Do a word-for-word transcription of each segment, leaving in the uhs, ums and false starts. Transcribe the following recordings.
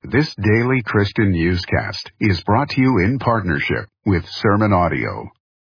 This daily Christian newscast is brought to you in partnership with Sermon Audio.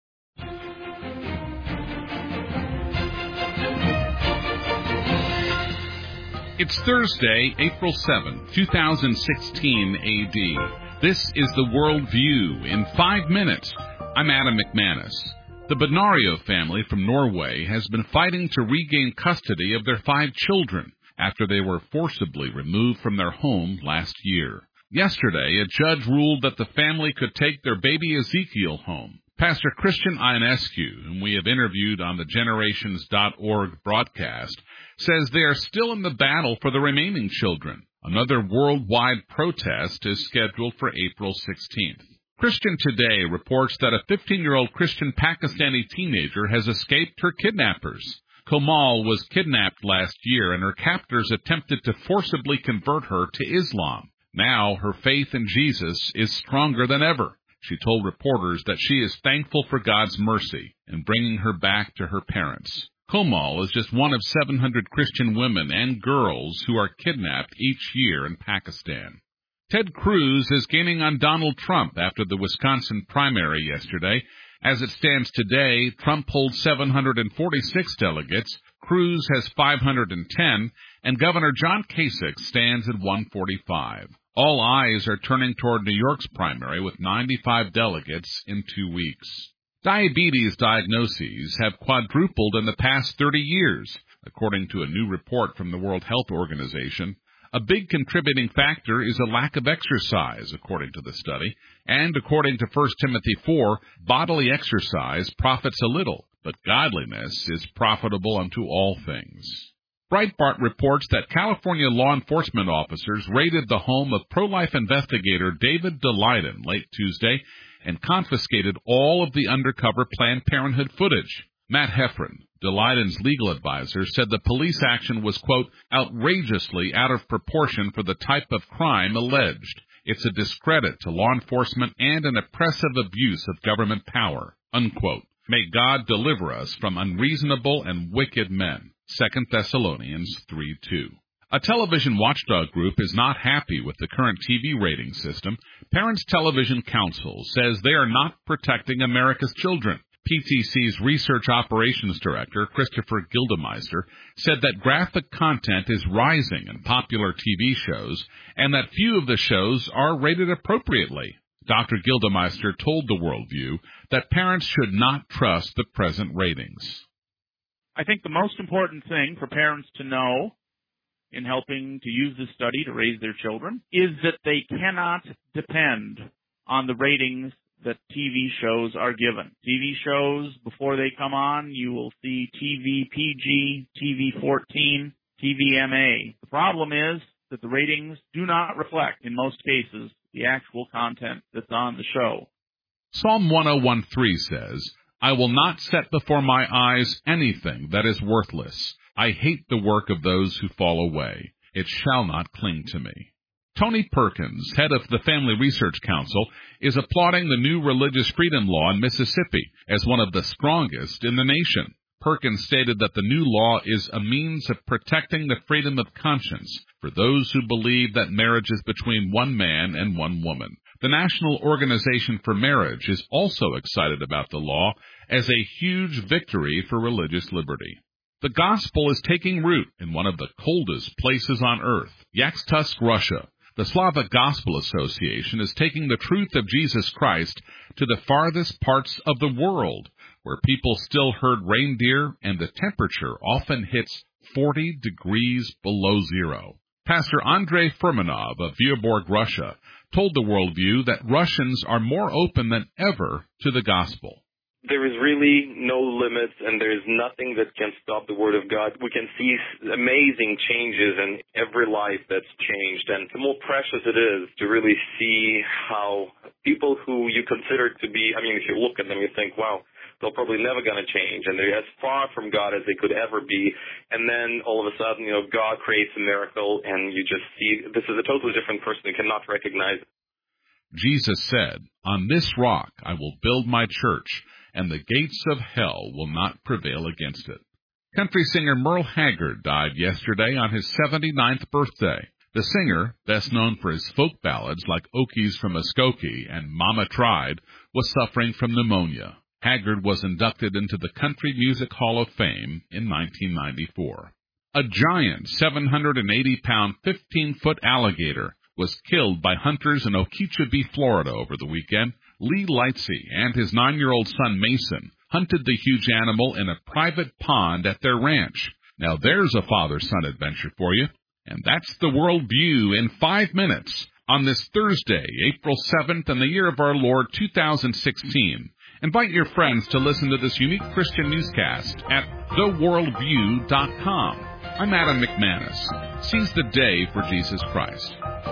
It's Thursday, April seventh, twenty sixteen A D. This is the World View in five minutes. I'm Adam McManus. The Benario family from Norway has been fighting to regain custody of their five children after they were forcibly removed from their home last year. Yesterday, a judge ruled that the family could take their baby Ezekiel home. Pastor Christian Ionescu, whom we have interviewed on the Generations dot org broadcast, says they are still in the battle for the remaining children. Another worldwide protest is scheduled for April sixteenth. Christian Today reports that a fifteen-year-old Christian Pakistani teenager has escaped her kidnappers. Komal was kidnapped last year, and her captors attempted to forcibly convert her to Islam. Now her faith in Jesus is stronger than ever. She told reporters that she is thankful for God's mercy in bringing her back to her parents. Komal is just one of seven hundred Christian women and girls who are kidnapped each year in Pakistan. Ted Cruz is gaining on Donald Trump after the Wisconsin primary yesterday. As it stands today, Trump holds seven hundred forty-six delegates, Cruz has five hundred ten, and Governor John Kasich stands at one forty-five. All eyes are turning toward New York's primary with ninety-five delegates in two weeks. Diabetes diagnoses have quadrupled in the past thirty years, according to a new report from the World Health Organization. A big contributing factor is a lack of exercise, according to the study, and according to First Timothy four, bodily exercise profits a little, but godliness is profitable unto all things. Breitbart reports that California law enforcement officers raided the home of pro-life investigator David Daleiden late Tuesday and confiscated all of the undercover Planned Parenthood footage. Matt Heffron, Daleiden's legal advisor, said the police action was, quote, outrageously out of proportion for the type of crime alleged. It's a discredit to law enforcement and an oppressive abuse of government power, unquote. May God deliver us from unreasonable and wicked men. Second Thessalonians three two. A television watchdog group is not happy with the current T V rating system. Parents Television Council says they are not protecting America's children. P T C's Research Operations Director, Christopher Gildemeister, said that graphic content is rising in popular T V shows and that few of the shows are rated appropriately. Doctor Gildemeister told the Worldview that parents should not trust the present ratings. I think the most important thing for parents to know in helping to use this study to raise their children is that they cannot depend on the ratings that T V shows are given. T V shows, before they come on, you will see T V P G, T V fourteen, T V M A. The problem is that the ratings do not reflect, in most cases, the actual content that's on the show. Psalm ten thirteen says, I will not set before my eyes anything that is worthless. I hate the work of those who fall away. It shall not cling to me. Tony Perkins, head of the Family Research Council, is applauding the new religious freedom law in Mississippi as one of the strongest in the nation. Perkins stated that the new law is a means of protecting the freedom of conscience for those who believe that marriage is between one man and one woman. The National Organization for Marriage is also excited about the law as a huge victory for religious liberty. The gospel is taking root in one of the coldest places on earth, Yakutsk, Russia. The Slavic Gospel Association is taking the truth of Jesus Christ to the farthest parts of the world, where people still herd reindeer and the temperature often hits forty degrees below zero. Pastor Andrei Furmanov of Vyborg, Russia, told the Worldview that Russians are more open than ever to the gospel. There is really no limits, and there is nothing that can stop the Word of God. We can see amazing changes in every life that's changed, and the more precious it is to really see how people who you consider to be, I mean, if you look at them, you think, wow, they're probably never going to change, and they're as far from God as they could ever be, and then all of a sudden, you know, God creates a miracle, and you just see this is a totally different person you cannot recognize. Jesus said, on this rock I will build my church, and the gates of hell will not prevail against it. Country singer Merle Haggard died yesterday on his seventy-ninth birthday. The singer, best known for his folk ballads like Okies from Muskogee and Mama Tried, was suffering from pneumonia. Haggard was inducted into the Country Music Hall of Fame in nineteen ninety-four. A giant seven hundred eighty pound, fifteen foot alligator was killed by hunters in Okeechobee, Florida over the weekend. Lee Lightsey and his nine-year-old son Mason hunted the huge animal in a private pond at their ranch. Now there's a father-son adventure for you. And that's the World View in five minutes on this Thursday, April seventh, in the year of our Lord two thousand sixteen. Invite your friends to listen to this unique Christian newscast at the world view dot com. I'm Adam McManus. Seize the day for Jesus Christ.